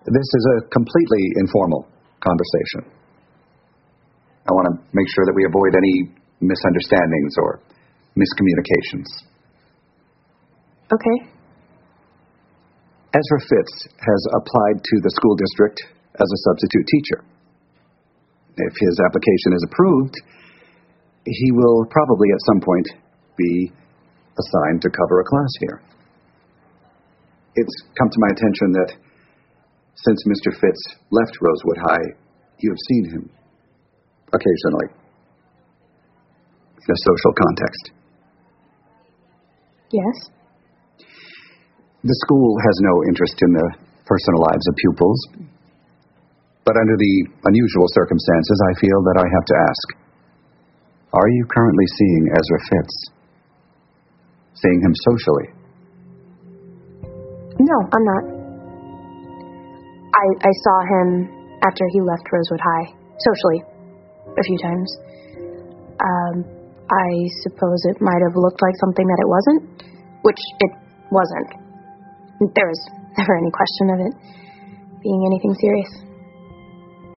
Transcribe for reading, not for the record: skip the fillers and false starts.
This is a completely informal conversation. I want to make sure that we avoid any misunderstandings or miscommunications. Okay. Ezra Fitz has applied to the school district as a substitute teacher. If his application is approved, he will probably at some point be assigned to cover a class here. It's come to my attention that since Mr. Fitz left Rosewood High, you have seen him occasionally in a social context. Yes. The school has no interest in the personal lives of pupils, but under the unusual circumstances, I feel that I have to ask, are you currently seeing Ezra Fitz? Seeing him socially? No, I'm not. I saw him after he left Rosewood High, socially, a few times. I suppose it might have looked like something that it wasn't, which it wasn't. There was never any question of it being anything serious.